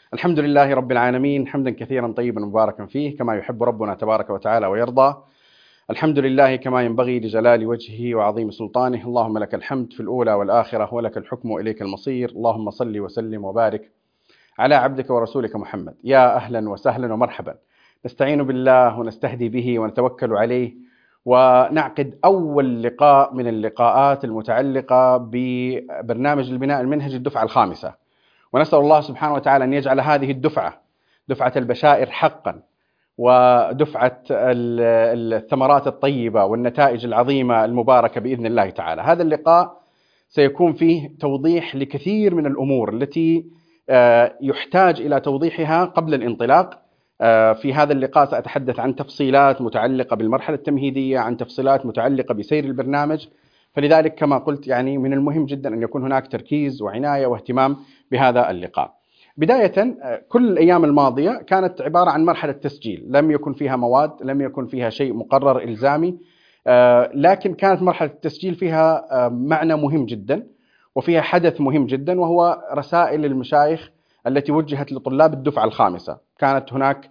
الحمد لله رب العالمين، حمدا كثيرا طيبا مباركا فيه كما يحب ربنا تبارك وتعالى ويرضى. الحمد لله كما ينبغي لجلال وجهه وعظيم سلطانه. اللهم لك الحمد في الأولى والآخرة، ولك الحكم وإليك المصير. اللهم صل وسلم وبارك على عبدك ورسولك محمد. يا أهلا وسهلا ومرحبا. نستعين بالله ونستهدي به ونتوكل عليه، ونعقد أول لقاء من اللقاءات المتعلقة ببرنامج البناء المنهجي الدفعة الخامسة. ونسأل الله سبحانه وتعالى أن يجعل هذه الدفعة دفعة البشائر حقا، ودفعة الثمرات الطيبة والنتائج العظيمة المباركة بإذن الله تعالى. هذا اللقاء سيكون فيه توضيح لكثير من الأمور التي يحتاج إلى توضيحها قبل الانطلاق. في هذا اللقاء سأتحدث عن تفصيلات متعلقة بالمرحلة التمهيدية، عن تفصيلات متعلقة بسير البرنامج. فلذلك كما قلت من المهم جدا أن يكون هناك تركيز وعناية واهتمام بهذا اللقاء. بداية، كل الأيام الماضية كانت عبارة عن مرحلة تسجيل، لم يكن فيها مواد، لم يكن فيها شيء مقرر إلزامي، لكن كانت مرحلة التسجيل فيها معنى مهم جدا، وفيها حدث مهم جدا، وهو رسائل المشايخ التي وجهت لطلاب الدفعة الخامسة. كانت هناك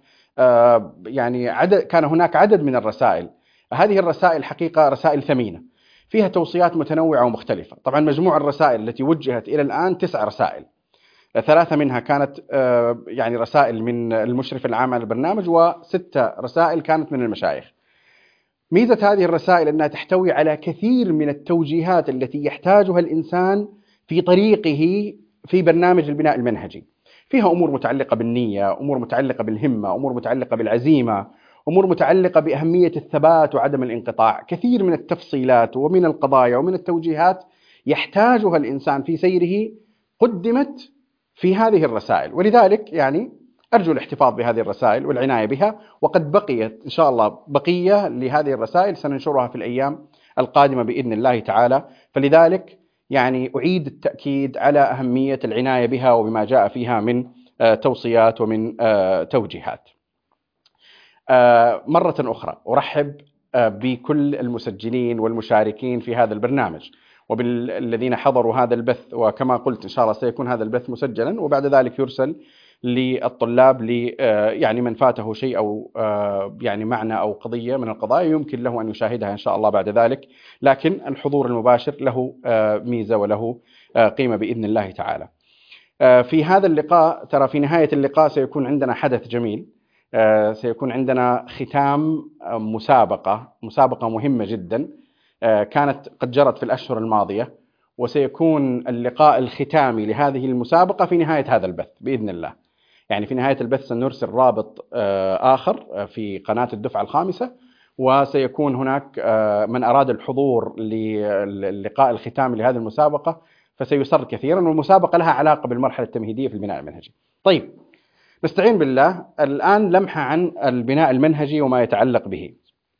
كان هناك عدد من الرسائل. هذه الرسائل حقيقة رسائل ثمينة، فيها توصيات متنوعة ومختلفة. طبعا مجموع الرسائل التي وجهت إلى الآن 9 رسائل. 3 منها كانت رسائل من المشرف العام على البرنامج، و6 رسائل كانت من المشايخ. ميزة هذه الرسائل أنها تحتوي على كثير من التوجيهات التي يحتاجها الإنسان في طريقه في برنامج البناء المنهجي. فيها أمور متعلقة بالنية، أمور متعلقة بالهمة، أمور متعلقة بالعزيمة، أمور متعلقة بأهمية الثبات وعدم الانقطاع. كثير من التفصيلات ومن القضايا ومن التوجيهات يحتاجها الإنسان في سيره قدمت في هذه الرسائل. ولذلك أرجو الاحتفاظ بهذه الرسائل والعناية بها، وقد بقيت إن شاء الله بقية لهذه الرسائل سننشرها في الأيام القادمة بإذن الله تعالى. فلذلك أعيد التأكيد على أهمية العناية بها وبما جاء فيها من توصيات ومن توجيهات. مرة أخرى أرحب بكل المسجلين والمشاركين في هذا البرنامج، وبالذين حضروا هذا البث. وكما قلت إن شاء الله سيكون هذا البث مسجلا، وبعد ذلك يرسل للطلاب من فاته شيء أو معنى أو قضية من القضايا يمكن له أن يشاهدها إن شاء الله بعد ذلك. لكن الحضور المباشر له ميزة وله قيمة بإذن الله تعالى. في هذا اللقاء في نهاية اللقاء سيكون عندنا حدث جميل. سيكون عندنا ختام مسابقة مهمة جدا، كانت قد جرت في الأشهر الماضية، وسيكون اللقاء الختامي لهذه المسابقة في نهاية هذا البث بإذن الله. في نهاية البث سنرسل رابط آخر في قناة الدفعة الخامسة، وسيكون هناك من أراد الحضور للقاء الختامي لهذه المسابقة فسيسر كثيرا. والمسابقة لها علاقة بالمرحلة التمهيدية في البناء المنهجي. طيب، نستعين بالله. الآن لمحة عن البناء المنهجي وما يتعلق به.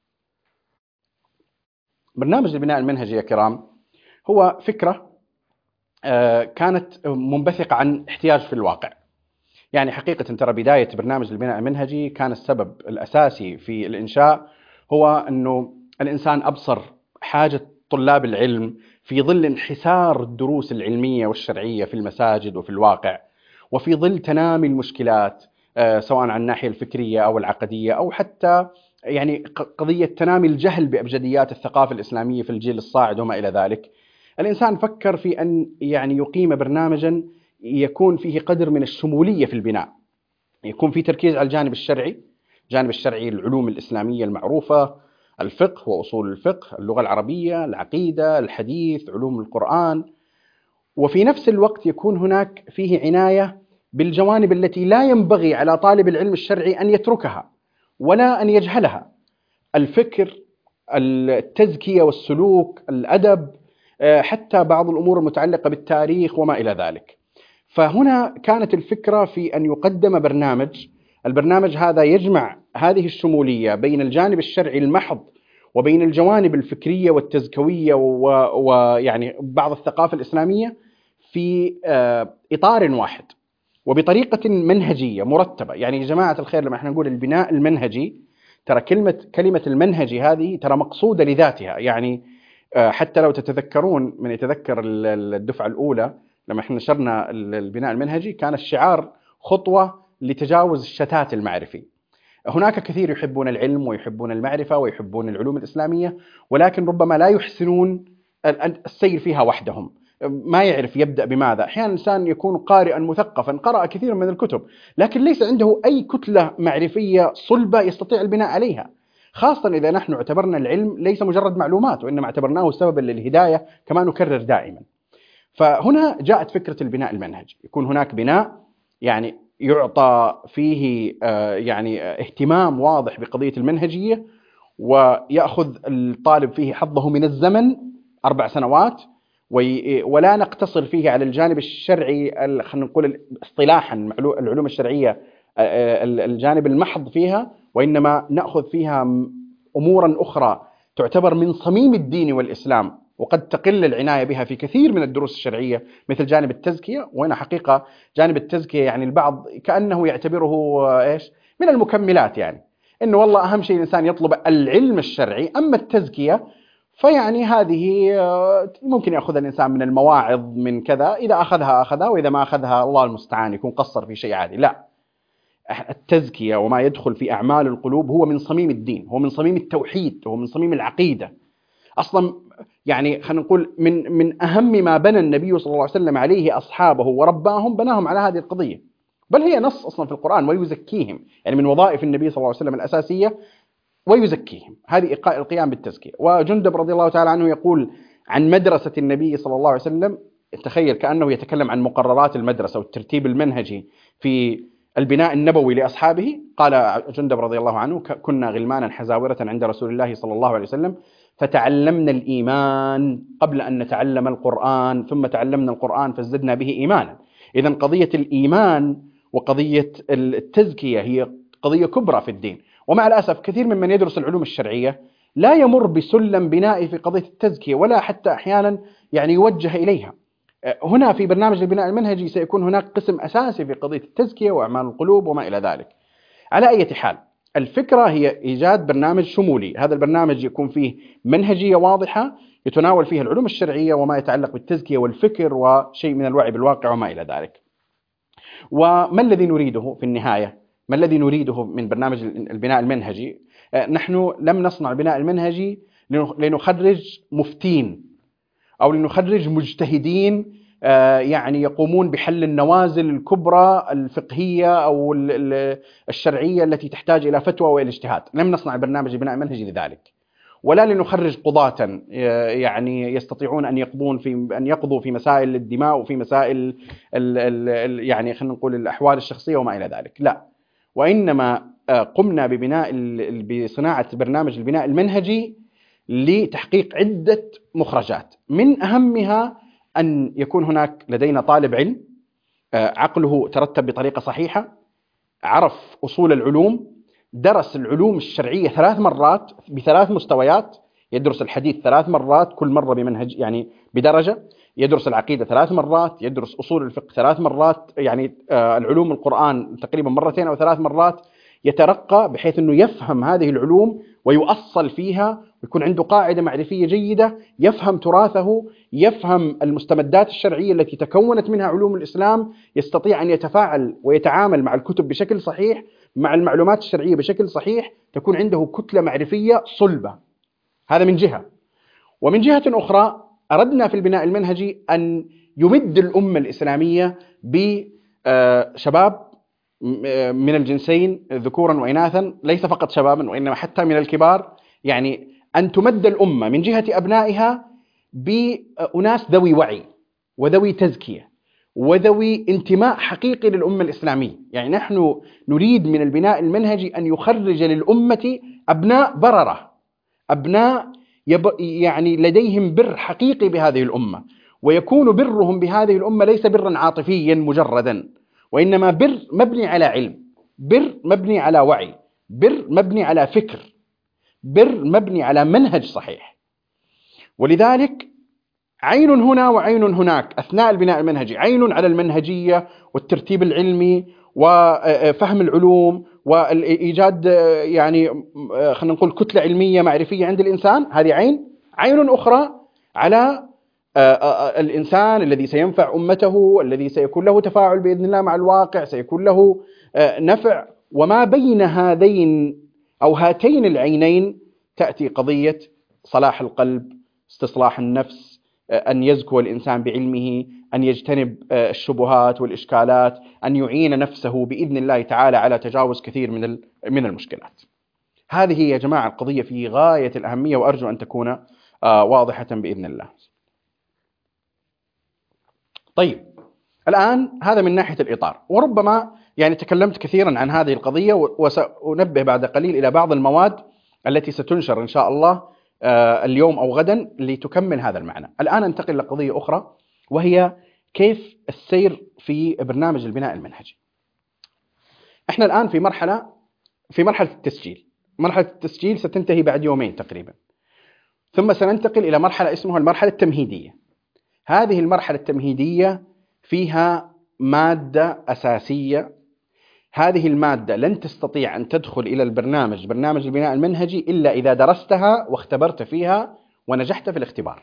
برنامج البناء المنهجي يا كرام هو فكرة كانت منبثقة عن احتياج في الواقع. حقيقة ترى بداية برنامج البناء المنهجي كان السبب الأساسي في الإنشاء هو أنه الإنسان أبصر حاجة طلاب العلم في ظل انحسار الدروس العلمية والشرعية في المساجد وفي الواقع، وفي ظل تنامي المشكلات سواء عن الناحية الفكرية أو العقدية، أو حتى قضية تنامي الجهل بأبجديات الثقافة الإسلامية في الجيل الصاعد وما إلى ذلك. الإنسان فكر في أن يقيم برنامجا يكون فيه قدر من الشمولية في البناء، يكون فيه تركيز على الجانب الشرعي، العلوم الإسلامية المعروفة، الفقه وأصول الفقه، اللغة العربية، العقيدة، الحديث، علوم القرآن. وفي نفس الوقت يكون هناك فيه عناية بالجوانب التي لا ينبغي على طالب العلم الشرعي أن يتركها ولا أن يجهلها: الفكر، التزكية والسلوك، الأدب، حتى بعض الأمور المتعلقة بالتاريخ وما إلى ذلك. فهنا كانت الفكرة في أن يقدم البرنامج هذا يجمع هذه الشمولية بين الجانب الشرعي المحض وبين الجوانب الفكرية والتزكوية بعض الثقافة الإسلامية في إطار واحد وبطريقة منهجية مرتبة. يا جماعة الخير، لما احنا نقول البناء المنهجي ترى كلمة المنهجي هذه ترى مقصودة لذاتها. حتى لو تتذكرون من يتذكر الدفعة الأولى لما احنا نشرنا البناء المنهجي كان الشعار خطوة لتجاوز الشتات المعرفي. هناك كثير يحبون العلم ويحبون المعرفة ويحبون العلوم الإسلامية، ولكن ربما لا يحسنون السير فيها وحدهم، ما يعرف يبدأ بماذا. أحيانا الإنسان يكون قارئا مثقفا، قرأ كثير من الكتب، لكن ليس عنده أي كتلة معرفية صلبة يستطيع البناء عليها، خاصة إذا نحن اعتبرنا العلم ليس مجرد معلومات، وإنما اعتبرناه سببا للهداية كما نكرر دائما. فهنا جاءت فكرة البناء المنهجي، يكون هناك بناء يعني يعطى فيه يعني اهتمام واضح بقضية المنهجية، ويأخذ الطالب فيه حظه من الزمن 4 سنوات، ولا نقتصر فيه على الجانب الشرعي، خلينا نقول اصطلاحا العلوم الشرعية الجانب المحض فيها، وإنما نأخذ فيها أمورا أخرى تعتبر من صميم الدين والإسلام، وقد تقل العناية بها في كثير من الدروس الشرعية، مثل جانب التزكية. وهنا حقيقة جانب التزكية يعني البعض كأنه يعتبره إيش من المكملات، يعني إنه والله أهم شيء الإنسان يطلب العلم الشرعي، أما التزكية فيعني هذه ممكن يأخذ الإنسان من المواعظ من كذا، إذا أخذها وإذا ما أخذها الله المستعان يكون قصر في شيء عادي. لا، التزكية وما يدخل في أعمال القلوب هو من صميم الدين، هو من صميم التوحيد، هو من صميم العقيدة أصلا. يعني خلينا نقول من أهم ما بنى النبي صلى الله عليه وسلم عليه أصحابه ورباهم، بناهم على هذه القضية، بل هي نص أصلا في القرآن: ويزكيهم، يعني من وظائف النبي صلى الله عليه وسلم الأساسية ويزكيهم، هذه القيام بالتزكية. وجندب رضي الله تعالى عنه يقول عن مدرسة النبي صلى الله عليه وسلم، تخيل كأنه يتكلم عن مقررات المدرسة والترتيب المنهجي في البناء النبوي لأصحابه. قال جندب رضي الله عنه: كنا غلمانا حزاورة عند رسول الله صلى الله عليه وسلم، فتعلمنا الإيمان قبل أن نتعلم القرآن، ثم تعلمنا القرآن فازددنا به إيمانا. إذن قضية الإيمان وقضية التزكية هي قضية كبرى في الدين. ومع الأسف كثير ممن يدرس العلوم الشرعية لا يمر بسلم بنائي في قضية التزكية، ولا حتى أحيانا يعني يوجه إليها. هنا في برنامج البناء المنهجي سيكون هناك قسم أساسي في قضية التزكية وأعمال القلوب وما إلى ذلك. على أي حال، الفكرة هي إيجاد برنامج شمولي. هذا البرنامج يكون فيه منهجية واضحة يتناول فيها العلوم الشرعية وما يتعلق بالتزكية والفكر وشيء من الوعي بالواقع وما إلى ذلك. وما الذي نريده في النهاية؟ ما الذي نريده من برنامج البناء المنهجي؟ نحن لم نصنع البناء المنهجي لنخرج مفتين أو لنخرج مجتهدين يعني يقومون بحل النوازل الكبرى الفقهية أو الشرعية التي تحتاج إلى فتوى وإلى اجتهاد. لم نصنع برنامج البناء المنهجي لذلك، ولا لنخرج قضاة يعني يستطيعون أن يقضوا في مسائل الدماء وفي مسائل يعني خلينا نقول الأحوال الشخصية وما إلى ذلك. لا، وإنما قمنا بصناعة برنامج البناء المنهجي لتحقيق عدة مخرجات، من أهمها أن يكون هناك لدينا طالب علم عقله ترتب بطريقة صحيحة، عرف أصول العلوم، درس العلوم الشرعية 3 مرات ب3 مستويات، يدرس الحديث 3 مرات كل مرة بمنهج يعني بدرجة، يدرس العقيدة 3 مرات، يدرس أصول الفقه 3 مرات، يعني العلوم القرآن تقريبا 2 أو 3 مرات، يترقى بحيث أنه يفهم هذه العلوم ويؤصل فيها ويكون عنده قاعدة معرفية جيدة، يفهم تراثه، يفهم المستمدات الشرعية التي تكونت منها علوم الإسلام، يستطيع أن يتفاعل ويتعامل مع الكتب بشكل صحيح، مع المعلومات الشرعية بشكل صحيح، تكون عنده كتلة معرفية صلبة. هذا من جهة. ومن جهة أخرى أردنا في البناء المنهجي أن يمد الأمة الإسلامية بشباب من الجنسين ذكورا وإناثا، ليس فقط شبابا وإنما حتى من الكبار، يعني أن تمد الأمة من جهة أبنائها بأناس ذوي وعي وذوي تزكية وذوي انتماء حقيقي للأمة الإسلامية. يعني نحن نريد من البناء المنهجي أن يخرج للأمة أبناء بررة، أبناء يعني لديهم بر حقيقي بهذه الأمة، ويكون برهم بهذه الأمة ليس برا عاطفيا مجردا، وإنما بر مبني على علم، بر مبني على وعي، بر مبني على فكر، بر مبني على منهج صحيح. ولذلك عين هنا وعين هناك أثناء البناء المنهجي، عين على المنهجية والترتيب العلمي وفهم العلوم وإيجاد يعني خلينا نقول كتلة علمية معرفية عند الإنسان، هذه عين. عين أخرى على الإنسان الذي سينفع أمته، الذي سيكون له تفاعل بإذن الله مع الواقع، سيكون له نفع. وما بين هذين أو هاتين العينين تأتي قضية صلاح القلب، استصلاح النفس، أن يزكو الإنسان بعلمه، أن يجتنب الشبهات والإشكالات، أن يعين نفسه بإذن الله تعالى على تجاوز كثير من المشكلات. هذه يا جماعة القضية في غاية الأهمية، وأرجو أن تكون واضحة بإذن الله. طيب، الآن هذا من ناحية الإطار، وربما يعني تكلمت كثيرا عن هذه القضية، وسأنبه بعد قليل إلى بعض المواد التي ستنشر إن شاء الله اليوم أو غدا لتكمل هذا المعنى. الآن ننتقل لقضية أخرى، وهي كيف السير في برنامج البناء المنهجي. احنا الآن في مرحلة التسجيل. مرحلة التسجيل ستنتهي بعد يومين تقريبا، ثم سننتقل إلى مرحلة اسمها المرحلة التمهيدية. هذه المرحلة التمهيدية فيها مادة أساسية. هذه المادة لن تستطيع أن تدخل إلى برنامج البناء المنهجي إلا إذا درستها واختبرت فيها ونجحت في الاختبار.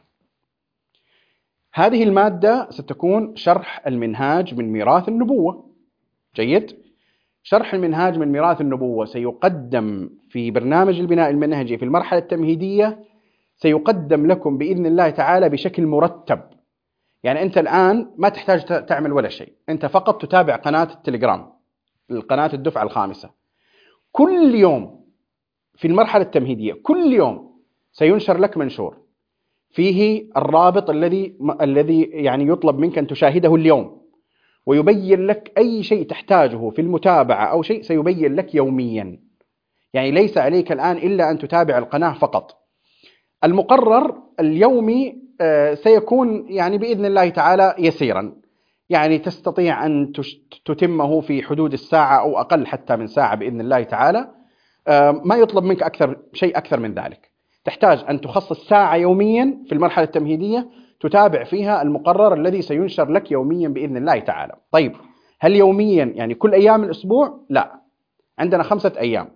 هذه المادة ستكون شرح المنهاج من ميراث النبوة. جيد؟ شرح المنهاج من ميراث النبوة سيقدم في برنامج البناء المنهجي في المرحلة التمهيدية، سيقدم لكم بإذن الله تعالى بشكل مرتب. يعني أنت الآن ما تحتاج تعمل ولا شيء، أنت فقط تتابع قناة التليجرام، القناة الدفعة الخامسة. كل يوم في المرحلة التمهيدية كل يوم سينشر لك منشور فيه الرابط الذي يعني يطلب منك أن تشاهده اليوم، ويبين لك أي شيء تحتاجه في المتابعة أو شيء سيبين لك يوميا. يعني ليس عليك الآن إلا أن تتابع القناة فقط. المقرر اليومي سيكون يعني بإذن الله تعالى يسيرا، يعني تستطيع أن تتمه في حدود الساعة أو أقل حتى من ساعة بإذن الله تعالى. ما يطلب منك أكثر من ذلك. تحتاج أن تخصص ساعة يوميا في المرحلة التمهيدية تتابع فيها المقرر الذي سينشر لك يوميا بإذن الله تعالى. طيب، هل يوميا يعني كل أيام الأسبوع؟ لا، عندنا 5 أيام.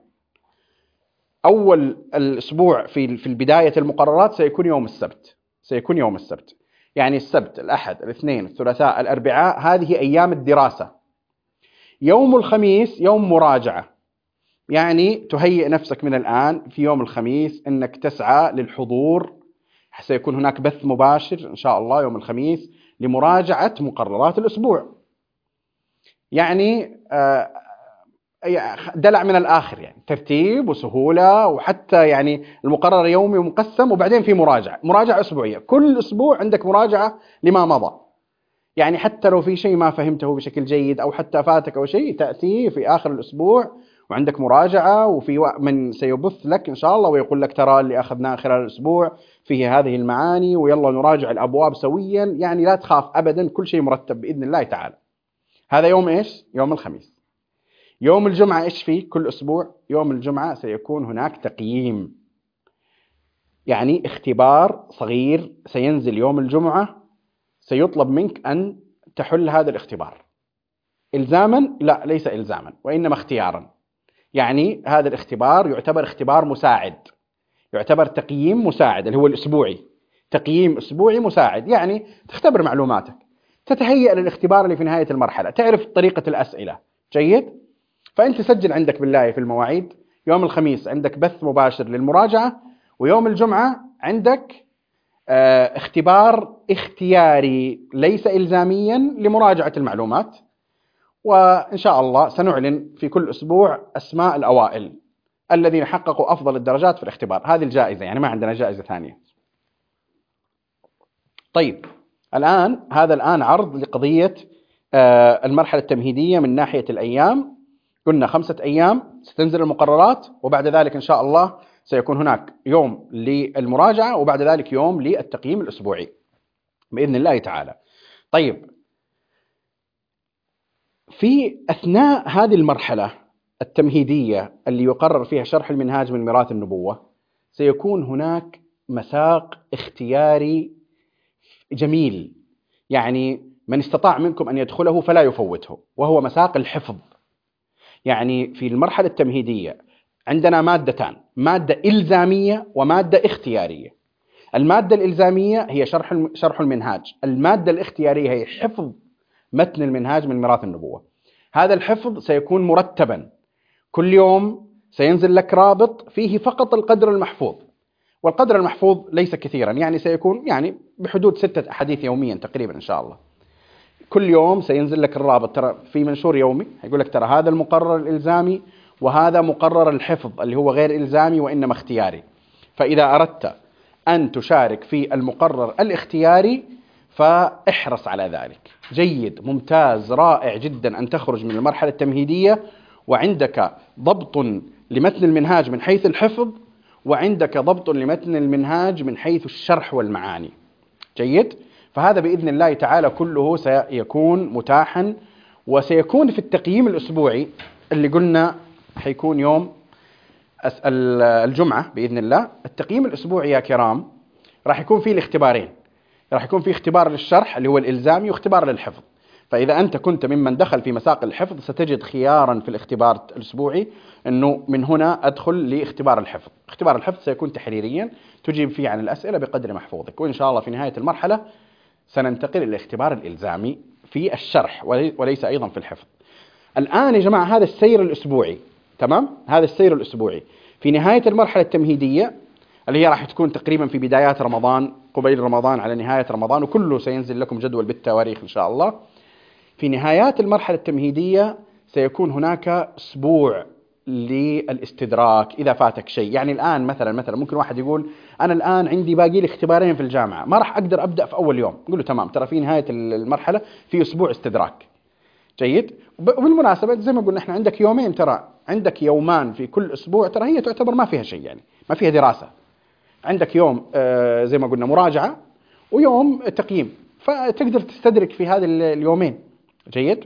أول الأسبوع في بداية المقررات سيكون يوم السبت. يعني السبت، الأحد، الاثنين، الثلاثاء، الأربعاء، هذه أيام الدراسة. يوم الخميس يوم مراجعة، يعني تهيئ نفسك من الآن في يوم الخميس أنك تسعى للحضور. سيكون هناك بث مباشر إن شاء الله يوم الخميس لمراجعة مقررات الأسبوع. يعني دلع من الآخر، يعني ترتيب وسهولة، وحتى يعني المقرر يومي ومقسم، وبعدين في مراجعة أسبوعية. كل أسبوع عندك مراجعة لما مضى. يعني حتى لو في شيء ما فهمته بشكل جيد أو حتى فاتك أو شيء، تأتي في آخر الأسبوع وعندك مراجعة، وفي من سيبث لك إن شاء الله ويقول لك ترى اللي أخذناه خلال الأسبوع فيه هذه المعاني، ويلا نراجع الأبواب سويا. يعني لا تخاف أبدا، كل شيء مرتب بإذن الله تعالى. هذا يوم إيش؟ يوم الخميس. يوم الجمعة إيش فيه كل أسبوع؟ يوم الجمعة سيكون هناك تقييم، يعني اختبار صغير سينزل يوم الجمعة، سيطلب منك أن تحل هذا الاختبار إلزاما. لا، ليس إلزاما، وإنما اختيارا. يعني هذا الاختبار يعتبر اختبار مساعد، يعتبر تقييم مساعد، اللي هو الأسبوعي. تقييم أسبوعي مساعد، يعني تختبر معلوماتك، تتهيأ للاختبار اللي في نهاية المرحلة، تعرف طريقة الأسئلة. جيد؟ فأنت سجل عندك بالله في المواعيد، يوم الخميس عندك بث مباشر للمراجعة، ويوم الجمعة عندك اختبار اختياري ليس إلزاميا لمراجعة المعلومات. وإن شاء الله سنعلن في كل أسبوع أسماء الأوائل الذين حققوا أفضل الدرجات في الاختبار. هذه الجائزة، يعني ما عندنا جائزة ثانية. طيب، هذا الآن عرض لقضية المرحلة التمهيدية من ناحية الأيام. قلنا 5 أيام ستنزل المقررات، وبعد ذلك إن شاء الله سيكون هناك يوم للمراجعة، وبعد ذلك يوم للتقييم الأسبوعي بإذن الله تعالى. طيب، في أثناء هذه المرحلة التمهيدية اللي يقرر فيها شرح المنهاج من ميراث النبوة، سيكون هناك مساق اختياري جميل، يعني من استطاع منكم أن يدخله فلا يفوته، وهو مساق الحفظ. يعني في المرحلة التمهيدية عندنا مادتان، مادة إلزامية ومادة اختيارية. المادة الإلزامية هي شرح المنهاج، المادة الاختيارية هي حفظ متن المنهاج من ميراث النبوة. هذا الحفظ سيكون مرتبا، كل يوم سينزل لك رابط فيه فقط القدر المحفوظ، والقدر المحفوظ ليس كثيرا، يعني سيكون بحدود 6 أحاديث يوميا تقريبا إن شاء الله. كل يوم سينزل لك الرابط، ترى في منشور يومي يقول لك ترى هذا المقرر الإلزامي وهذا مقرر الحفظ اللي هو غير إلزامي وإنما اختياري. فإذا أردت أن تشارك في المقرر الاختياري فاحرص على ذلك. جيد، ممتاز، رائع جدا أن تخرج من المرحلة التمهيدية وعندك ضبط لمتن المنهاج من حيث الحفظ، وعندك ضبط لمتن المنهاج من حيث الشرح والمعاني. جيد، فهذا بإذن الله تعالى كله سيكون متاحا، وسيكون في التقييم الأسبوعي اللي قلنا حيكون يوم الجمعة بإذن الله. التقييم الأسبوعي يا كرام راح يكون فيه الاختبارين، راح يكون فيه اختبار للشرح اللي هو الإلزامي واختبار للحفظ. فإذا أنت كنت ممن دخل في مساق الحفظ ستجد خيارا في الاختبار الأسبوعي أنه من هنا أدخل لاختبار الحفظ. اختبار الحفظ سيكون تحريريا تجيب فيه عن الأسئلة بقدر محفوظك، وإن شاء الله في نهاية المرحلة سننتقل إلى الاختبار الإلزامي في الشرح وليس أيضا في الحفظ. الآن يا جماعة هذا السير الأسبوعي، تمام؟ هذا السير الأسبوعي. في نهاية المرحلة التمهيدية اللي هي راح تكون تقريبا في بدايات رمضان، قبيل رمضان على نهاية رمضان، وكله سينزل لكم جدول بالتواريخ إن شاء الله. في نهايات المرحلة التمهيدية سيكون هناك أسبوع للاستدراك إذا فاتك شيء. يعني الآن مثلا ممكن واحد يقول أنا الآن عندي باقي لي اختبارين في الجامعة، ما راح أقدر أبدأ في أول يوم. نقول له تمام، ترى في نهاية المرحلة في أسبوع استدراك. جيد، وبالمناسبة زي ما قلنا احنا عندك يومين، ترى عندك يومان في كل أسبوع، ترى هي تعتبر ما فيها شيء، يعني ما فيها دراسة. عندك يوم زي ما قلنا مراجعة ويوم تقييم، فتقدر تستدرك في هذه اليومين. جيد،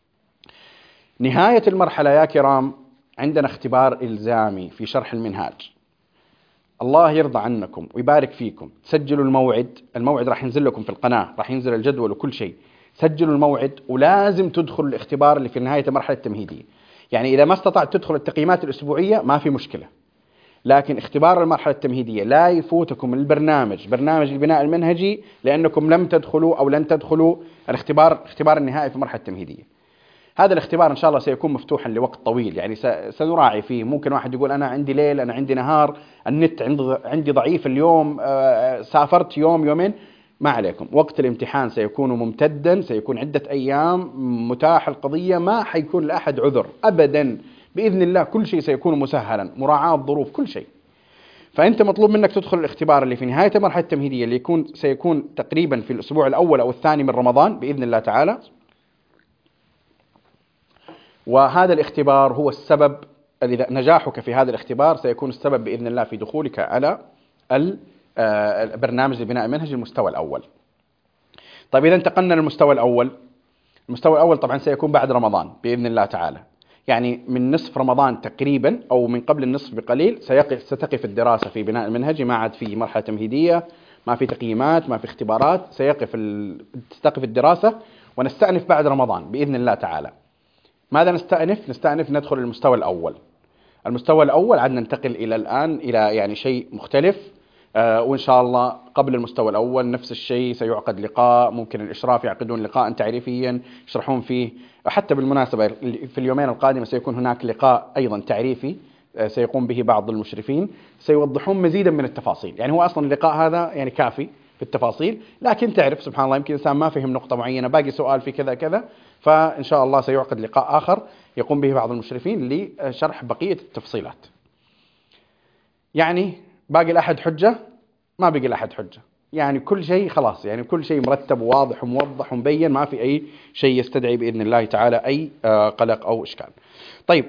نهاية المرحلة يا كرام عندنا اختبار إلزامي في شرح المنهاج. الله يرضى عنكم ويبارك فيكم، سجلوا الموعد راح ينزل لكم في القناة، راح ينزل الجدول وكل شيء. سجلوا الموعد ولازم تدخل الاختبار اللي في نهاية المرحلة التمهيدية. يعني إذا ما استطعت تدخل التقييمات الأسبوعية ما في مشكلة، لكن اختبار المرحلة التمهيدية لا يفوتكم برنامج البناء المنهجي، لأنكم لم تدخلوا أو لن تدخلوا اختبار النهائي في المرحلة التمهيدية. هذا الاختبار إن شاء الله سيكون مفتوحا لوقت طويل، يعني سنراعي فيه. ممكن واحد يقول أنا عندي ليل، أنا عندي نهار، النت عندي ضعيف اليوم، سافرت يومين، ما عليكم. وقت الامتحان سيكون ممتدا، سيكون عدة أيام، متاح القضية، ما حيكون لأحد عذر أبدا بإذن الله. كل شيء سيكون مسهلا، مراعاة ظروف كل شيء. فأنت مطلوب منك تدخل الاختبار اللي في نهاية المرحلة التمهيدية اللي سيكون تقريبا في الأسبوع الأول أو الثاني من رمضان بإذن الله تعالى. وهذا الاختبار هو السبب، نجاحك في هذا الاختبار سيكون السبب بإذن الله في دخولك على برنامج لبناء المنهج المستوى الأول. طيب إذا انتقلنا للمستوى الأول، المستوى الأول طبعا سيكون بعد رمضان بإذن الله تعالى، يعني من نصف رمضان تقريبا أو من قبل النصف بقليل ستقف الدراسة في بناء المنهج. ما عاد في مرحلة تمهيدية، ما في تقييمات، ما في اختبارات، تستقف الدراسة ونستأنف بعد رمضان بإذن الله تعالى. ماذا نستأنف ندخل المستوى الأول. المستوى الأول عاد ننتقل إلى يعني شيء مختلف، وإن شاء الله قبل المستوى الأول نفس الشيء سيعقد لقاء، ممكن الإشراف يعقدون لقاء تعريفيا يشرحون فيه. حتى بالمناسبة في اليومين القادمة سيكون هناك لقاء أيضا تعريفي سيقوم به بعض المشرفين، سيوضحون مزيدا من التفاصيل. يعني هو أصلا اللقاء هذا يعني كافي في التفاصيل، لكن تعرف سبحان الله يمكن إنسان ما فهم نقطة معينة، باقي سؤال في كذا كذا، فإن شاء الله سيعقد لقاء آخر يقوم به بعض المشرفين لشرح بقية التفصيلات. يعني باقي الأحد حجة؟ ما بقي الأحد حجة، يعني كل شيء خلاص، يعني كل شيء مرتب وواضح وموضح ومبين، ما في أي شيء يستدعي بإذن الله تعالى أي قلق أو إشكال. طيب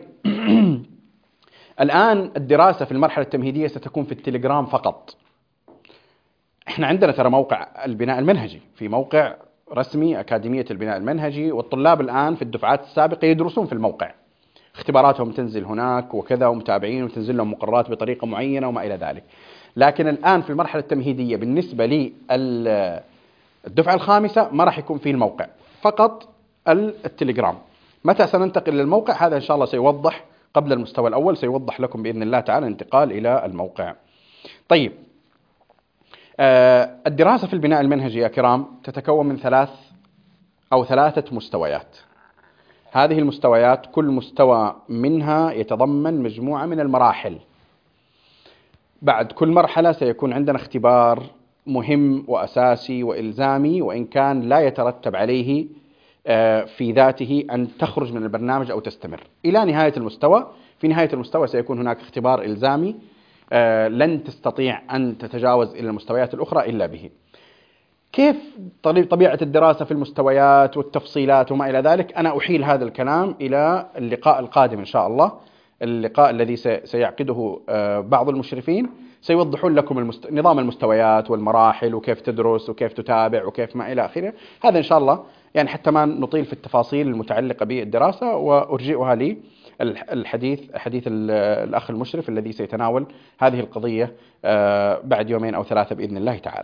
الآن الدراسة في المرحلة التمهيدية ستكون في التليجرام فقط. احنا عندنا ترى موقع البناء المنهجي، في موقع رسمي أكاديمية البناء المنهجي، والطلاب الآن في الدفعات السابقة يدرسون في الموقع، اختباراتهم تنزل هناك وكذا، ومتابعين وتنزل لهم مقررات بطريقة معينة وما إلى ذلك. لكن الآن في المرحلة التمهيدية بالنسبة للدفعة الخامسة ما راح يكون فيه الموقع، فقط التليجرام. متى سننتقل للموقع هذا إن شاء الله سيوضح قبل المستوى الأول، سيوضح لكم بإذن الله تعالى الانتقال إلى الموقع. طيب الدراسة في البناء المنهجي يا كرام تتكون من ثلاثة مستويات. هذه المستويات كل مستوى منها يتضمن مجموعة من المراحل. بعد كل مرحلة سيكون عندنا اختبار مهم وأساسي وإلزامي، وإن كان لا يترتب عليه في ذاته أن تخرج من البرنامج أو تستمر إلى نهاية المستوى. في نهاية المستوى سيكون هناك اختبار إلزامي لن تستطيع أن تتجاوز إلى المستويات الأخرى إلا به. كيف طبيعة الدراسة في المستويات والتفصيلات وما إلى ذلك أنا أحيل هذا الكلام إلى اللقاء القادم إن شاء الله. اللقاء الذي سيعقده بعض المشرفين سيوضحون لكم نظام المستويات والمراحل وكيف تدرس وكيف تتابع وكيف ما إلى آخره. هذا إن شاء الله يعني حتى ما نطيل في التفاصيل المتعلقة بالدراسة، وأرجئها لي حديث الأخ المشرف الذي سيتناول هذه القضية بعد 2 أو 3 بإذن الله تعالى.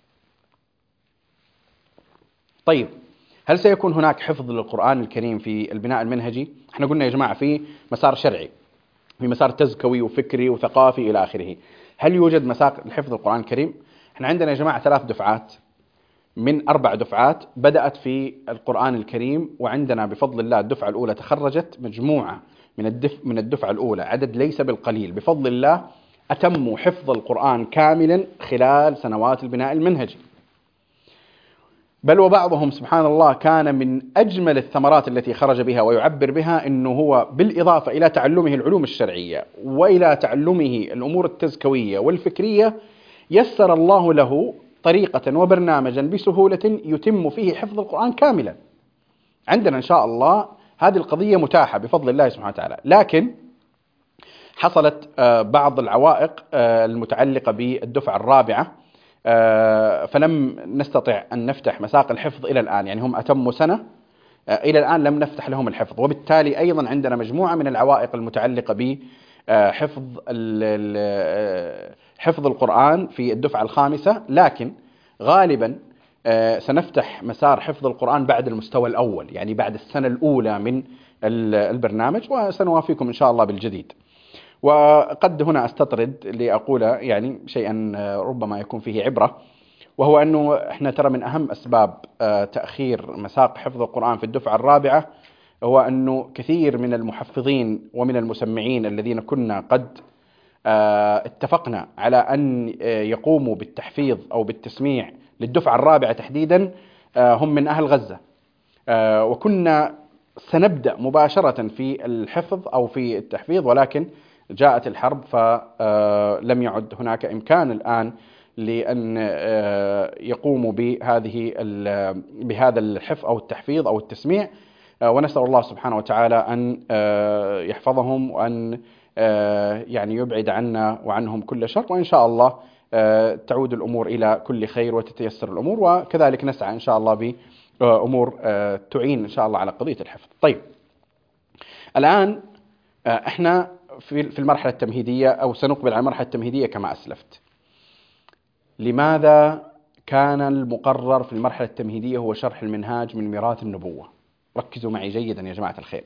طيب، هل سيكون هناك حفظ للقرآن الكريم في البناء المنهجي؟ احنا قلنا يا جماعة في مسار شرعي، في مسار تزكوي وفكري وثقافي إلى آخره. هل يوجد مساق لحفظ القرآن الكريم؟ احنا عندنا يا جماعة 3 دفعات من 4 دفعات بدأت في القرآن الكريم، وعندنا بفضل الله الدفعة الأولى تخرجت مجموعة من الدفعة الأولى، عدد ليس بالقليل بفضل الله، أتموا حفظ القرآن كاملا خلال سنوات البناء المنهجي. بل وبعضهم سبحان الله كان من أجمل الثمرات التي خرج بها ويعبر بها أنه هو بالإضافة إلى تعلمه العلوم الشرعية وإلى تعلمه الأمور التزكوية والفكرية، يسر الله له طريقة وبرنامجا بسهولة يتم فيه حفظ القرآن كاملا. عندنا إن شاء الله هذه القضية متاحة بفضل الله سبحانه وتعالى، لكن حصلت بعض العوائق المتعلقة بالدفعة الرابعة، فلم نستطع أن نفتح مساق الحفظ إلى الآن. يعني هم أتموا سنة إلى الآن لم نفتح لهم الحفظ، وبالتالي أيضا عندنا مجموعة من العوائق المتعلقة بحفظ حفظ القرآن في الدفعة الخامسة. لكن غالبا سنفتح مسار حفظ القرآن بعد المستوى الأول، يعني بعد السنة الأولى من البرنامج، وسنوافيكم إن شاء الله بالجديد. وقد هنا أستطرد لأقول يعني شيئا ربما يكون فيه عبرة، وهو أنه إحنا ترى من أهم أسباب تأخير مساق حفظ القرآن في الدفعة الرابعة هو أنه كثير من المحفظين ومن المسمعين الذين كنا قد اتفقنا على أن يقوموا بالتحفيظ أو بالتسميع للدفعة الرابعة تحديدا هم من أهل غزة، وكنا سنبدأ مباشرة في الحفظ أو في التحفيظ، ولكن جاءت الحرب فلم يعد هناك إمكان الآن لأن يقوموا بهذا الحفظ أو التحفيظ أو التسميع. ونسأل الله سبحانه وتعالى أن يحفظهم وأن يعني يبعد عنا وعنهم كل شر، وإن شاء الله تعود الأمور إلى كل خير وتتيسر الأمور، وكذلك نسعى إن شاء الله بأمور تعين إن شاء الله على قضية الحفظ. طيب، الآن احنا في المرحلة التمهيدية، أو سنقبل على المرحلة التمهيدية كما أسلفت. لماذا كان المقرر في المرحلة التمهيدية هو شرح المنهاج من ميراث النبوة؟ ركزوا معي جيدا يا جماعة الخير.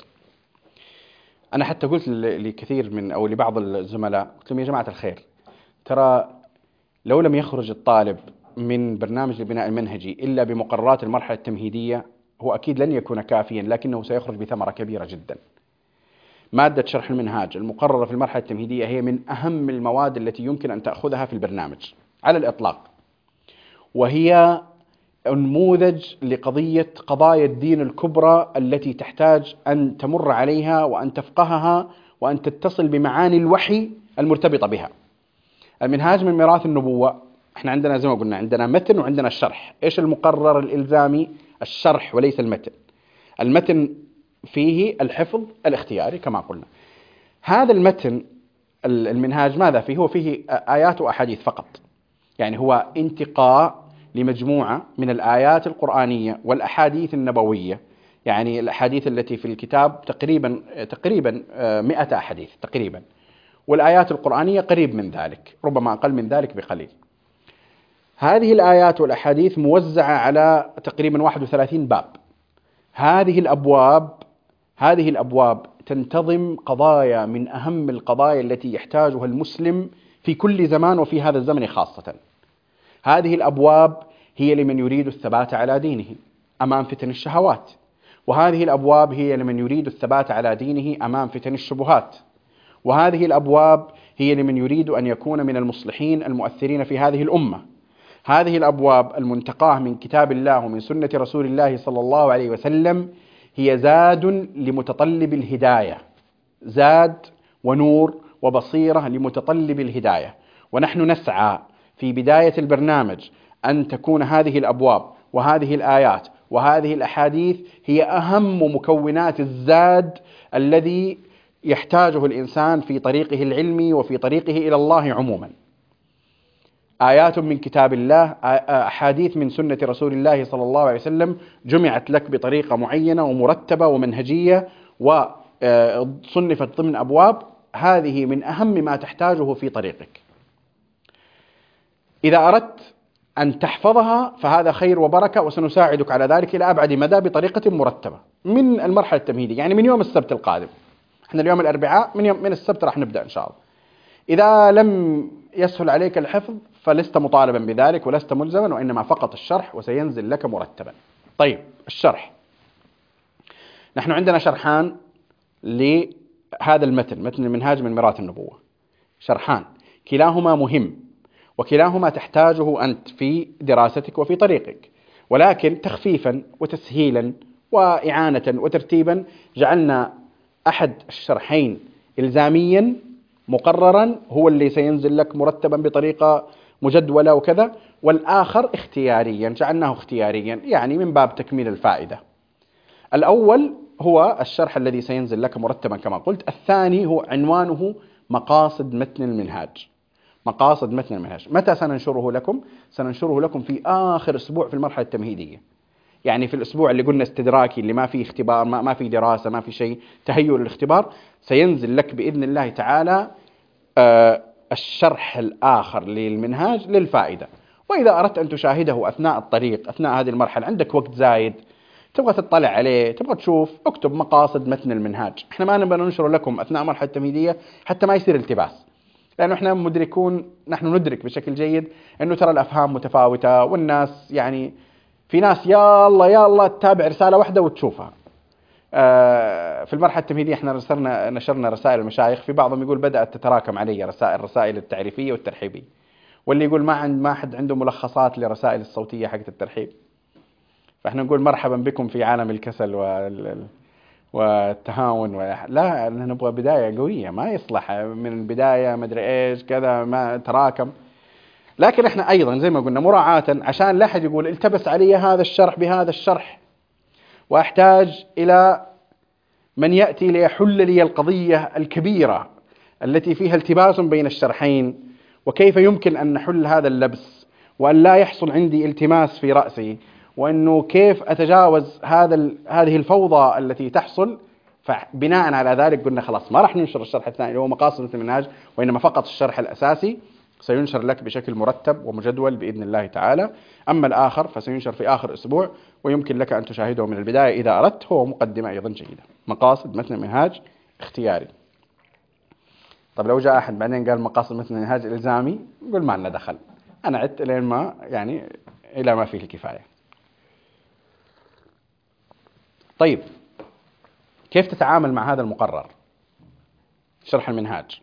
أنا حتى قلت لكثير أو لبعض الزملاء، قلت لهم يا جماعة الخير، ترى لو لم يخرج الطالب من برنامج البناء المنهجي إلا بمقررات المرحلة التمهيدية هو أكيد لن يكون كافيا، لكنه سيخرج بثمرة كبيرة جدا. مادة شرح المنهاج المقررة في المرحلة التمهيدية هي من أهم المواد التي يمكن أن تأخذها في البرنامج على الإطلاق، وهي نموذج لقضية قضايا الدين الكبرى التي تحتاج أن تمر عليها وأن تفقهها وأن تتصل بمعاني الوحي المرتبطة بها. المنهاج من ميراث النبوة، احنا عندنا زي ما قلنا عندنا متن وعندنا الشرح. ايش المقرر الإلزامي؟ الشرح وليس المتن. المتن فيه الحفظ الاختياري كما قلنا. هذا المتن المنهاج ماذا فيه؟ هو فيه آيات وأحاديث فقط، يعني هو انتقاء لمجموعة من الآيات القرآنية والأحاديث النبوية. يعني الأحاديث التي في الكتاب تقريبا 100 أحاديث تقريبا، والآيات القرآنية قريب من ذلك، ربما أقل من ذلك بقليل. هذه الآيات والأحاديث موزعة على تقريبا 31 باب. هذه الأبواب تنتظم قضايا من أهم القضايا التي يحتاجها المسلم في كل زمان وفي هذا الزمن خاصة. هذه الأبواب هي لمن يريد الثبات على دينه أمام فتن الشهوات، وهذه الأبواب هي لمن يريد الثبات على دينه أمام فتن الشبهات، وهذه الأبواب هي لمن يريد أن يكون من المصلحين المؤثرين في هذه الأمة. هذه الأبواب المنتقاة من كتاب الله ومن سنة رسول الله صلى الله عليه وسلم هي زاد لمتطلب الهداية، زاد ونور وبصيرة لمتطلب الهداية. ونحن نسعى في بداية البرنامج أن تكون هذه الأبواب وهذه الآيات وهذه الأحاديث هي أهم مكونات الزاد الذي يحتاجه الإنسان في طريقه العلمي وفي طريقه إلى الله عموما. آيات من كتاب الله، أحاديث من سنة رسول الله صلى الله عليه وسلم جمعت لك بطريقة معينة ومرتبة ومنهجية وصنفت ضمن أبواب، هذه من أهم ما تحتاجه في طريقك. إذا أردت أن تحفظها فهذا خير وبركة، وسنساعدك على ذلك إلى أبعد مدى بطريقة مرتبة من المرحلة التمهيدية، يعني من يوم السبت القادم. احنا اليوم الأربعاء، من السبت راح نبدأ إن شاء الله. إذا لم يسهل عليك الحفظ فلست مطالبا بذلك ولست ملزما، وإنما فقط الشرح وسينزل لك مرتبا. طيب، الشرح. نحن عندنا شرحان لهذا المتن، متن المنهاج من ميراث النبوة، شرحان كلاهما مهم وكلاهما تحتاجه أنت في دراستك وفي طريقك، ولكن تخفيفا وتسهيلا وإعانة وترتيبا جعلنا أحد الشرحين إلزاميا مقررا هو اللي سينزل لك مرتبا بطريقة مجدولة وكذا، والآخر اختياريا جعلناه اختياريا، يعني من باب تكميل الفائدة. الأول هو الشرح الذي سينزل لك مرتبا كما قلت. الثاني هو عنوانه مقاصد متن المنهاج. مقاصد متن المنهاج متى سننشره لكم؟ سننشره لكم في آخر أسبوع في المرحلة التمهيدية، يعني في الأسبوع اللي قلنا استدراكي، اللي ما فيه اختبار، ما فيه دراسة، ما فيه شيء تهيؤ للاختبار، سينزل لك بإذن الله تعالى الشرح الآخر للمنهاج للفائدة. وإذا أردت أن تشاهده أثناء الطريق، أثناء هذه المرحلة، عندك وقت زايد تبغى تطلع عليه، تبغى تشوف، اكتب مقاصد متن المنهاج. احنا ما نبغى ننشره لكم أثناء مرحلة التمهيدية حتى ما يصير التباس، لأنه احنا مدركون، نحن ندرك بشكل جيد أنه ترى الأفهام متفاوتة، والناس يعني في ناس يا الله تتابع رسالة واحدة وتشوفها. في المرحلة التمهيدية احنا نشرنا رسائل المشايخ، في بعضهم يقول بدأت تتراكم علي رسائل التعريفية والترحيبية، واللي يقول ما حد عنده ملخصات لرسائل الصوتية حقت الترحيب. فاحنا نقول مرحبا بكم في عالم الكسل والتهاون لا، نبغى بداية قوية، ما يصلح من البداية مدري ايش كذا ما تراكم. لكن احنا ايضا زي ما قلنا مراعاة عشان لا احد يقول التبس علي هذا الشرح بهذا الشرح، واحتاج الى من يأتي ليحل لي القضية الكبيرة التي فيها التباس بين الشرحين، وكيف يمكن ان نحل هذا اللبس، وان لا يحصل عندي التماس في رأسي، وانه كيف اتجاوز هذه الفوضى التي تحصل. فبناء على ذلك قلنا خلاص ما راح ننشر الشرح الثاني اللي هو مقاصد المنهاج، وانما فقط الشرح الاساسي سينشر لك بشكل مرتب ومجدول بإذن الله تعالى. أما الآخر فسينشر في آخر أسبوع، ويمكن لك أن تشاهده من البداية إذا أردت. هو مقدمة أيضا جيدة. مقاصد متن المنهاج اختياري. طب لو جاء أحد بعدين قال مقاصد متن المنهاج إلزامي، نقول ما لنا دخل، أنا عدت إلى ما إلى ما فيه الكفاية. طيب، كيف تتعامل مع هذا المقرر شرح المنهاج؟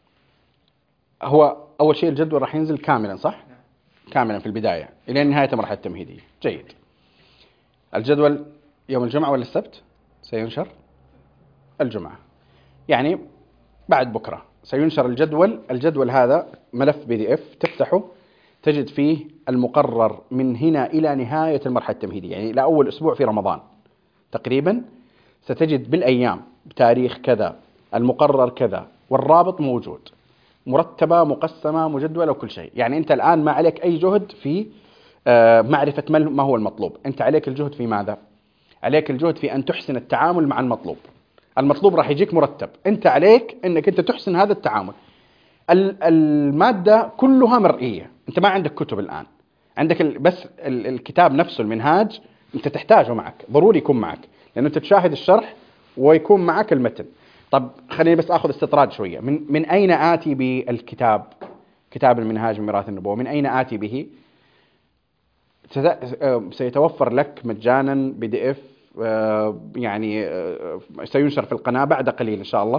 هو أول شيء الجدول راح ينزل كاملا، صح؟ كاملا في البداية إلى نهاية المرحلة التمهيدية. جيد. الجدول يوم الجمعة ولا السبت سينشر؟ الجمعة، يعني بعد بكرة سينشر الجدول هذا ملف PDF تفتحه تجد فيه المقرر من هنا إلى نهاية المرحلة التمهيدية، يعني إلى أول أسبوع في رمضان تقريبا ستجد بالأيام بتاريخ كذا المقرر كذا، والرابط موجود، مرتبة مقسمة مجدولة وكل شيء. يعني أنت الآن ما عليك أي جهد في معرفة ما هو المطلوب. أنت عليك الجهد في ماذا؟ عليك الجهد في أن تحسن التعامل مع المطلوب. المطلوب راح يجيك مرتب، أنت عليك أنك أنت تحسن هذا التعامل. المادة كلها مرئية، أنت ما عندك كتب الآن، عندك بس الكتاب نفسه المنهاج أنت تحتاجه معك، ضروري يكون معك، لأنه أنت تشاهد الشرح ويكون معك المتن. طب خليني بس أخذ استطراد شوية. من أين آتي بالكتاب؟ كتاب المنهاج من ميراث النبوة، من أين آتي به؟ سيتوفر لك مجانا PDF، يعني سينشر في القناة بعد قليل إن شاء الله.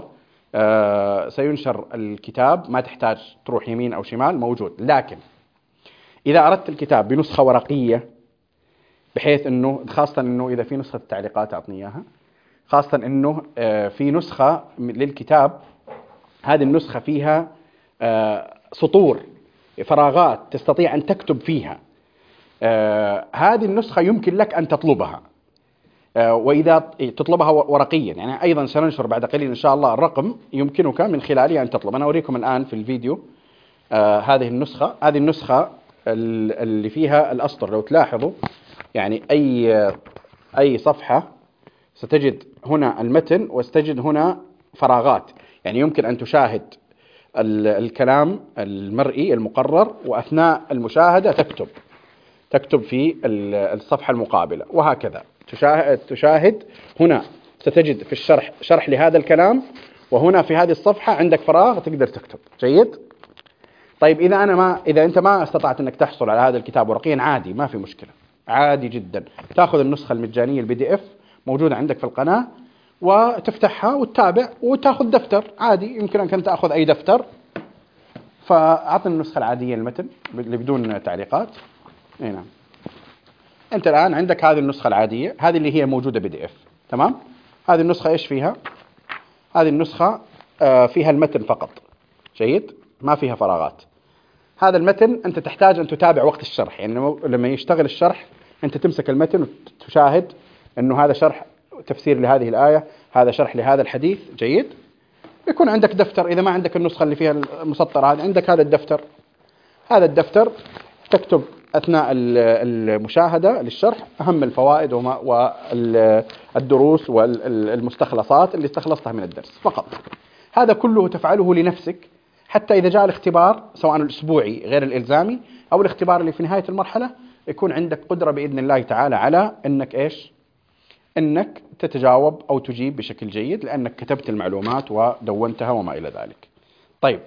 سينشر الكتاب، ما تحتاج تروح يمين أو شمال، موجود. لكن إذا أردت الكتاب بنسخة ورقية، بحيث أنه خاصة أنه إذا في نسخة التعليقات أعطني إياها، خاصة أنه في نسخة للكتاب، هذه النسخة فيها سطور، فراغات تستطيع أن تكتب فيها. هذه النسخة يمكن لك أن تطلبها، وإذا تطلبها ورقيا، يعني أيضا سننشر بعد قليل إن شاء الله الرقم يمكنك من خلاله أن تطلب. أنا أريكم الآن في الفيديو هذه النسخة اللي فيها الأسطر. لو تلاحظوا يعني أي صفحة ستجد هنا المتن وستجد هنا فراغات، يعني يمكن أن تشاهد الكلام المرئي المقرر، وأثناء المشاهدة تكتب في الصفحة المقابلة، وهكذا تشاهد. هنا ستجد في الشرح شرح لهذا الكلام، وهنا في هذه الصفحة عندك فراغ تقدر تكتب. جيد. طيب إذا أنت ما استطعت أنك تحصل على هذا الكتاب ورقيا، عادي، ما في مشكلة، عادي جدا. تأخذ النسخة المجانية PDF موجودة عندك في القناة، وتفتحها وتتابع، وتأخذ دفتر عادي. يمكن أنك تأخذ أي دفتر. فأعطني النسخة العادية المتن اللي بدون تعليقات. نعم، أنت الآن عندك هذه النسخة العادية، هذه اللي هي موجودة PDF. تمام. هذه النسخة إيش فيها؟ هذه النسخة فيها المتن فقط. جيد، ما فيها فراغات. هذا المتن أنت تحتاج أن تتابع وقت الشرح، يعني لما يشتغل الشرح أنت تمسك المتن وتشاهد أنه هذا شرح تفسير لهذه الآية، هذا شرح لهذا الحديث. جيد. يكون عندك دفتر، إذا ما عندك النسخة اللي فيها المسطرة هذه، عندك هذا الدفتر. هذا الدفتر تكتب أثناء المشاهدة للشرح أهم الفوائد والدروس والمستخلصات اللي استخلصتها من الدرس فقط. هذا كله تفعله لنفسك، حتى إذا جاء الاختبار سواء الأسبوعي غير الإلزامي أو الاختبار اللي في نهاية المرحلة، يكون عندك قدرة بإذن الله تعالى على أنك تتجاوب أو تجيب بشكل جيد، لأنك كتبت المعلومات ودونتها وما إلى ذلك. طيب،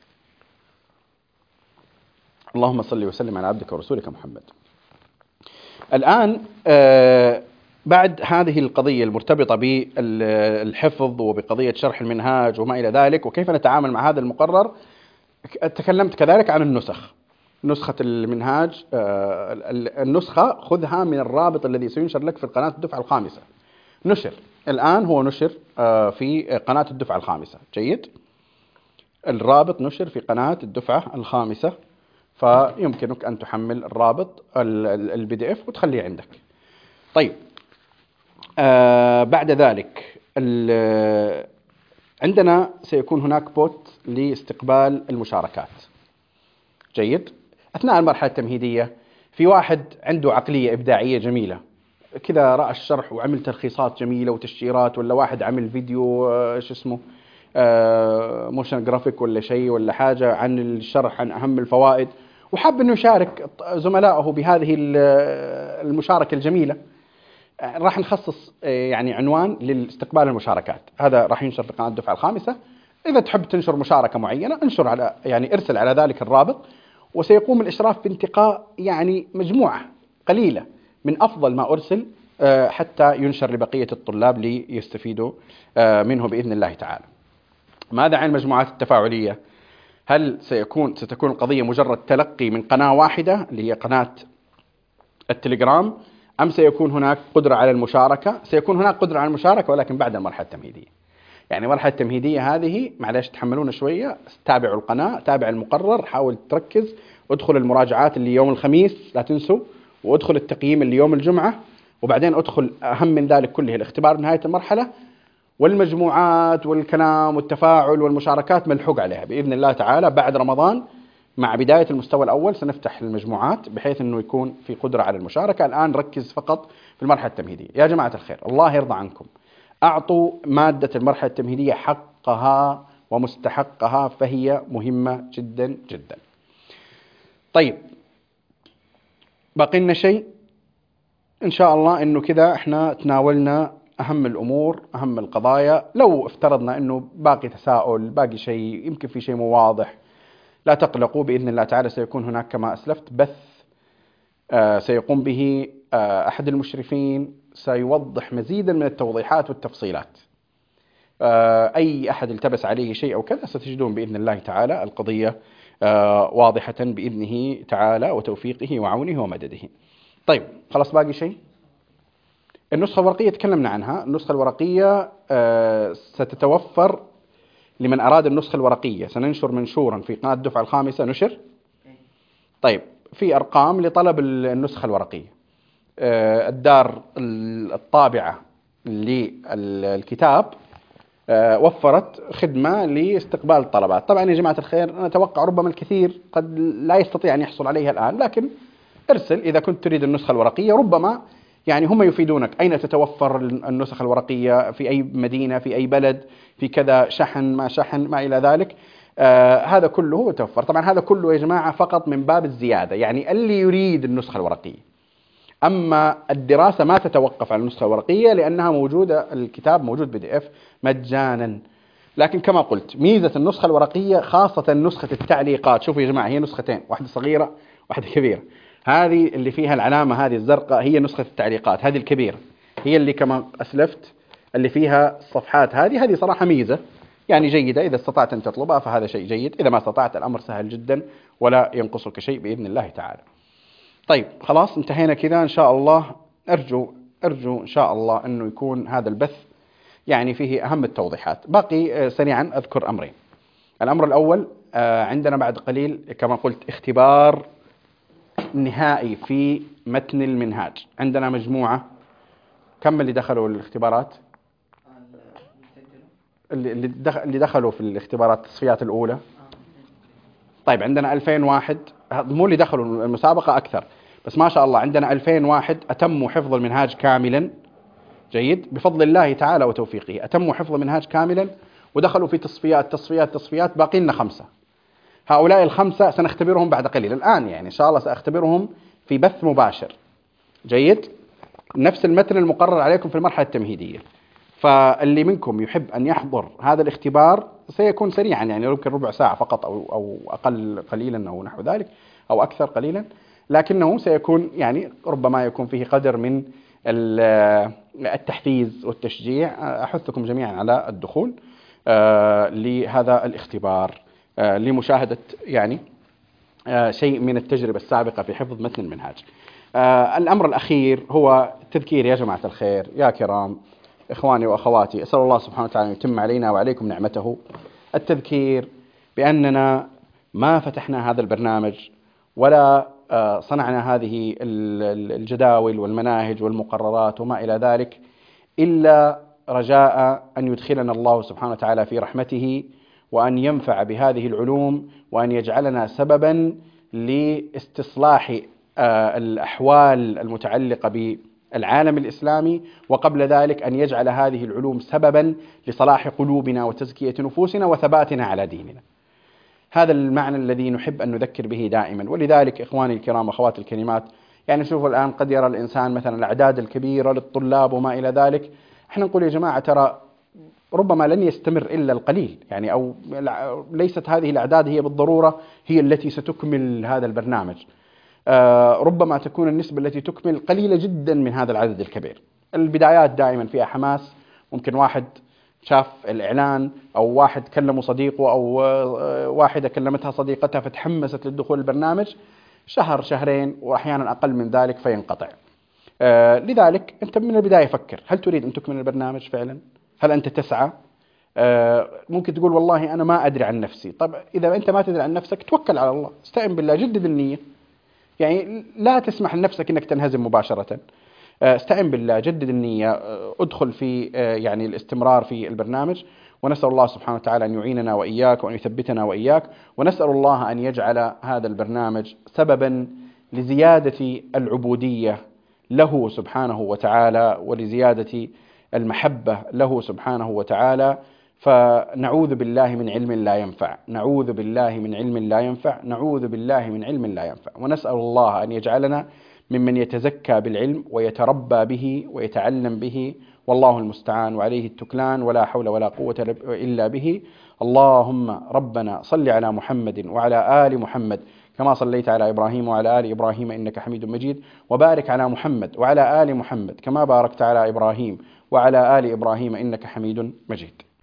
اللهم صل وسلم على عبدك ورسولك محمد. الآن بعد هذه القضية المرتبطة بالحفظ وبقضية شرح المنهاج وما إلى ذلك، وكيف نتعامل مع هذا المقرر، تكلمت كذلك عن نسخة المنهاج. النسخة خذها من الرابط الذي سينشر لك في قناة الدفعة الخامسة. الآن هو نشر في قناة الدفعة الخامسة. جيد. الرابط نشر في قناة الدفعة الخامسة، فيمكنك أن تحمل الرابط PDF وتخليه عندك. طيب، بعد ذلك عندنا سيكون هناك بوت لاستقبال المشاركات. جيد. أثناء المرحلة التمهيدية في واحد عنده عقلية إبداعية جميلة كذا، رأى الشرح وعمل تلخيصات جميلة وتشجيرات، ولا واحد عمل فيديو موشن جرافيك ولا شيء ولا حاجة عن الشرح عن أهم الفوائد، وحاب أنه يشارك زملائه بهذه المشاركة الجميلة. راح نخصص يعني عنوان لاستقبال المشاركات. هذا راح ينشر في قناة الدفعة الخامسة. إذا تحب تنشر مشاركة معينة ارسل على ذلك الرابط، وسيقوم الإشراف بانتقاء يعني مجموعة قليلة من أفضل ما أرسل، حتى ينشر لبقية الطلاب ليستفيدوا منه بإذن الله تعالى. ماذا عن المجموعات التفاعلية؟ هل ستكون القضية مجرد تلقي من قناة واحدة اللي هي قناة التليجرام، أم سيكون هناك قدرة على المشاركة؟ سيكون هناك قدرة على المشاركة، ولكن بعد المرحلة التمهيدية. يعني المرحلة التمهيدية هذه معلش تحملونا شوية، تابعوا القناة، تابع المقرر، حاول تركز، ادخل المراجعات اللي يوم الخميس لا تنسوا، وادخل التقييم اللي يوم الجمعة، وبعدين ادخل أهم من ذلك كله الاختبار نهاية المرحلة، والمجموعات والكلام والتفاعل والمشاركات ملحوق عليها بإذن الله تعالى. بعد رمضان مع بداية المستوى الأول سنفتح المجموعات بحيث أنه يكون في قدرة على المشاركة. الآن ركز فقط في المرحلة التمهيدية. يا جماعة الخير، الله يرضى عنكم، أعطوا مادة المرحلة التمهيدية حقها ومستحقها، فهي مهمة جدا جدا. طيب، باقي لنا شيء؟ إن شاء الله إنه كذا إحنا تناولنا أهم الأمور، أهم القضايا. لو افترضنا إنه باقي تساؤل، باقي شيء، يمكن في شيء مو واضح، لا تقلقوا، بإذن الله تعالى سيكون هناك كما أسلفت بث سيقوم به أحد المشرفين، سيوضح مزيدا من التوضيحات والتفصيلات. أي أحد التبس عليه شيء أو كذا ستجدون بإذن الله تعالى القضية واضحة بإذنه تعالى وتوفيقه وعونه ومدده. طيب خلاص، باقي شيء. النسخة الورقية تكلمنا عنها. النسخة الورقية ستتوفر لمن أراد النسخة الورقية. سننشر منشورا في قناة الدفعة الخامسة نشر. طيب في أرقام لطلب النسخة الورقية. الدار الطابعة للكتاب وفرت خدمة لاستقبال الطلبات. طبعا يا جماعة الخير، نتوقع ربما الكثير قد لا يستطيع أن يحصل عليها الآن، لكن ارسل إذا كنت تريد النسخة الورقية. ربما يعني هم يفيدونك أين تتوفر النسخ الورقية، في أي مدينة، في أي بلد، في كذا شحن ما شحن ما إلى ذلك. هذا كله يتوفر. طبعا هذا كله يا جماعة فقط من باب الزيادة، يعني اللي يريد النسخة الورقية. أما الدراسة ما تتوقف على النسخة الورقية لأنها موجودة، الكتاب موجود PDF مجانا. لكن كما قلت، ميزة النسخة الورقية خاصة نسخة التعليقات. شوفوا يا جماعة، هي نسختين، واحدة صغيرة واحدة كبيرة. هذه اللي فيها العلامة هذه الزرقاء هي نسخة التعليقات، هذه الكبيرة هي اللي كما أسلفت اللي فيها الصفحات. هذه صراحة ميزة يعني جيدة. إذا استطعت أن تطلبها فهذا شيء جيد، إذا ما استطعت الأمر سهل جدا ولا ينقصك شيء بإذن الله تعالى. طيب خلاص انتهينا كذا إن شاء الله. أرجو إن شاء الله أنه يكون هذا البث يعني فيه أهم التوضيحات. باقي سريعا أذكر أمرين. الأمر الأول، عندنا بعد قليل كما قلت اختبار نهائي في متن المنهاج. عندنا مجموعة، كم اللي دخلوا الاختبارات؟ اللي دخلوا في الاختبارات التصفيات الأولى. طيب عندنا 2000 واحد، مو اللي دخلوا المسابقة أكثر، بس ما شاء الله عندنا 2000 واحد أتموا حفظ المنهاج كاملا. جيد بفضل الله تعالى وتوفيقه، أتموا حفظ المنهاج كاملا ودخلوا في تصفيات. باقي لنا 5. هؤلاء ال5 سنختبرهم بعد قليل. الآن يعني إن شاء الله سأختبرهم في بث مباشر. جيد، نفس المتن المقرر عليكم في المرحلة التمهيدية. فاللي منكم يحب أن يحضر هذا الاختبار سيكون سريعا، يعني يمكن ربع ساعة فقط أو أقل قليلا أو نحو ذلك، أو أكثر قليلا، لكنه سيكون يعني ربما يكون فيه قدر من التحفيز والتشجيع. أحثكم جميعا على الدخول لهذا الاختبار لمشاهدة يعني شيء من التجربة السابقة في حفظ متن المنهاج. الأمر الأخير هو تذكير يا جماعة الخير يا كرام، إخواني وأخواتي، أسأل الله سبحانه وتعالى أن يتم علينا وعليكم نعمته. التذكير بأننا ما فتحنا هذا البرنامج ولا صنعنا هذه الجداول والمناهج والمقررات وما إلى ذلك إلا رجاء أن يدخلنا الله سبحانه وتعالى في رحمته، وأن ينفع بهذه العلوم، وأن يجعلنا سببا لاستصلاح الأحوال المتعلقة بالعالم الإسلامي، وقبل ذلك أن يجعل هذه العلوم سببا لصلاح قلوبنا وتزكية نفوسنا وثباتنا على ديننا. هذا المعنى الذي نحب أن نذكر به دائما. ولذلك إخواني الكرام أخواتي الكريمات، يعني شوفوا الآن قد يرى الإنسان مثلا الأعداد الكبيرة للطلاب وما إلى ذلك. احنا نقول يا جماعة ترى ربما لن يستمر إلا القليل، يعني أو ليست هذه الأعداد هي بالضرورة هي التي ستكمل هذا البرنامج. ربما تكون النسبة التي تكمل قليلة جدا من هذا العدد الكبير. البدايات دائما فيها حماس، ممكن واحد شاف الإعلان أو واحد كلمه صديقه أو واحدة كلمتها صديقتها فتحمست للدخول البرنامج، شهر شهرين وأحيانا أقل من ذلك فينقطع. لذلك أنت من البداية فكر، هل تريد أن تكمل البرنامج فعلا؟ هل أنت تسعى؟ ممكن تقول والله أنا ما أدري عن نفسي. طب إذا أنت ما تدري عن نفسك توكل على الله، استعن بالله، جدد النية، يعني لا تسمح لنفسك أنك تنهزم مباشرة. استعن بالله، جدد النية، ادخل في يعني الاستمرار في البرنامج. ونسأل الله سبحانه وتعالى أن يعيننا وإياك وأن يثبتنا وإياك، ونسأل الله أن يجعل هذا البرنامج سببا لزيادة العبودية له سبحانه وتعالى، ولزيادة المحبة له سبحانه وتعالى. فنعوذ بالله من علم لا ينفع، نعوذ بالله من علم لا ينفع، نعوذ بالله من علم لا ينفع. ونسأل الله أن يجعلنا ممن يتزكى بالعلم ويتربى به ويتعلم به، والله المستعان وعليه التكلان، ولا حول ولا قوة إلا به. اللهم ربنا صل على محمد وعلى آل محمد كما صليت على إبراهيم وعلى آل إبراهيم إنك حميد مجيد، وبارك على محمد وعلى آل محمد كما باركت على إبراهيم وعلى آل إبراهيم إنك حميد مجيد.